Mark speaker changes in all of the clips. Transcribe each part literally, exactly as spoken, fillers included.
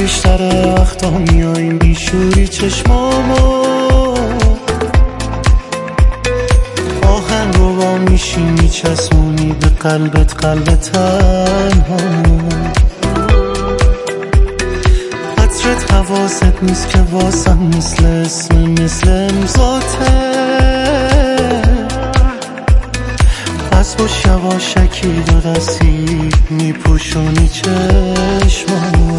Speaker 1: بیشتر وقتا میاییم بیشوری چشمامو آهن رو با میشی میچسبونی به قلبت قلب تنهامو قطرت حواست نیست که واسم مثل اسم مثل امضاته پس باش یواشکی دو دستی میپوشونی چشمامو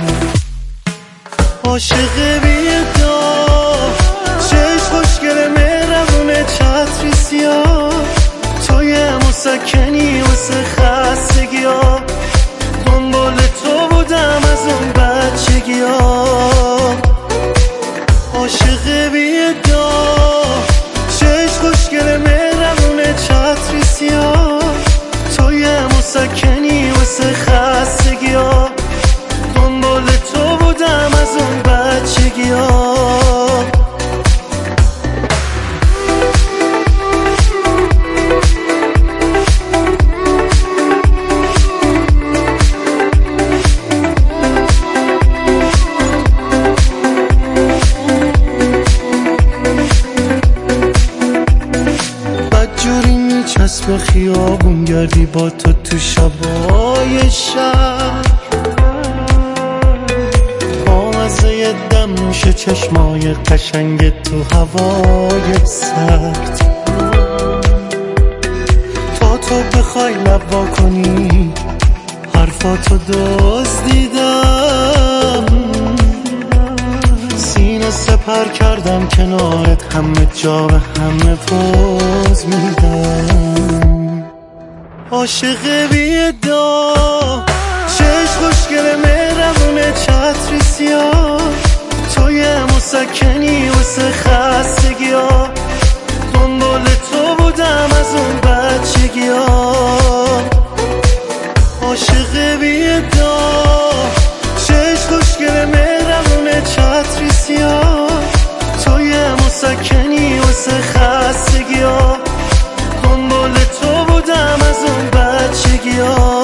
Speaker 1: عاشق بی‌ادعا چشم خوشگل مهربونه چتری سیاه توی مسکنی واسه خستگی‌ها دنبال تو بودم از اون بچگی‌ها عاشق بی‌ادعا چشم خوشگل مهربونه چتری سیاه توی مسکنی واسه خستگی‌ها دنبال تو بودم از اون بچگی‌ها بدجوری میچسب خیابون گردی با تو تو شبای شهر بامزه دم میشه چشمای قشنگ تو هوای سرد تا تو بخوای لب وا کنی حرفاتو دزدیدم سینه سپر کردم کنارت همه جا به همه پوز میدم عاشق بی‌ادعا چشم خوشگل مهربونه چتری سیاه توی مسکنی واسه خستگی‌ها دنبال تو بودم از اون بچگی‌ها عاشق بی‌ادعا چشم خوشگل مهربونه چتری سیاه توی مسکنی واسه خستگی‌ها دنبال تو بودم از اون بچگی‌ها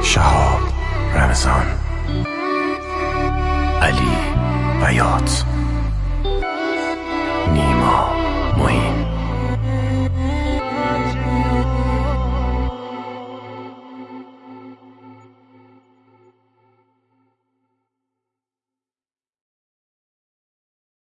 Speaker 2: شهاب رمضان علی بیات